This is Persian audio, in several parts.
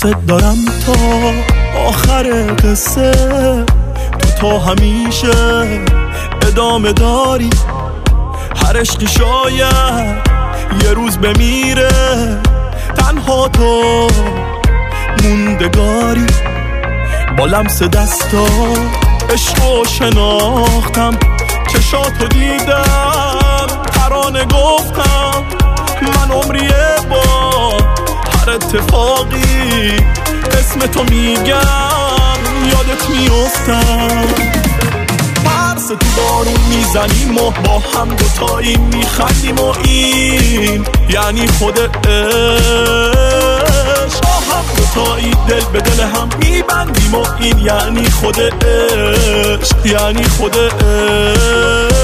دوست دارم تا آخر قصه، تو تا همیشه ادامه داری. هر عشقی شاید یه روز بمیره، تنها تو موندگاری. با لمس دستا عشقو شناختم، چشاتو دیدم، ترانه گفتم. من عمریه با هر اتفاقی اسم تو میگم، یادت میافتم. مرس تو بارون میزنیم و با هم دوتایی میخندیم و این یعنی خود عشق. با هم دوتایی دل به دل هم میبندیم و این یعنی خود عشق، یعنی خود عشق.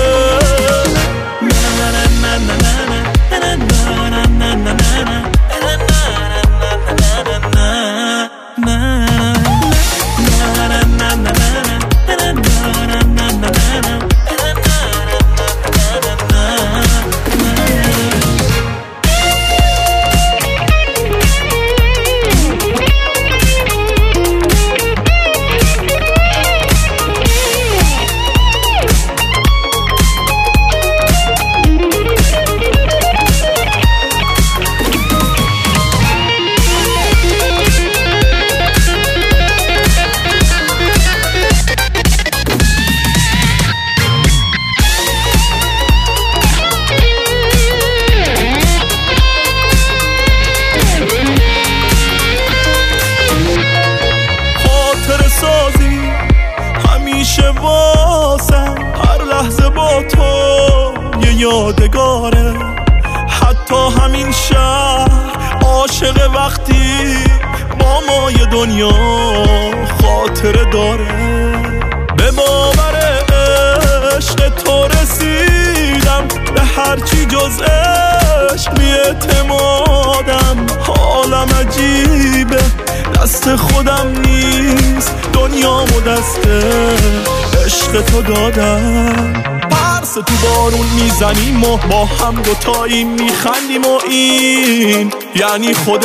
همیشه واسم هر لحظه با تو یه یادگاره. حتی همین شهر عاشق وقتی با ما یه دنیا خاطره داره. به باور عشق تو رسیدم، به هرچی جز عشق بی‌اعتمادم. حالم عجیبه، دست خودم نیست، دنیامو دست عشق تو دادم. پرس تو بارون میزنیم و با هم دوتایی میخندیم و این یعنی خود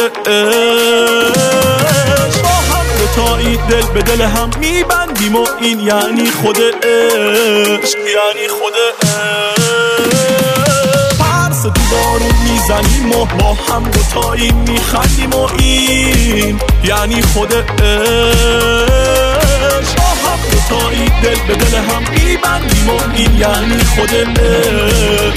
عشق. با هم دوتایی دل به دل هم میبندیم و این یعنی خود عشق، یعنی خود عشق. تو بارون میزنیم و با هم دوتایی میخندیم و این یعنی خود عشق. با هم دوتایی دل به دل هم میبندیم و این یعنی خود عشق.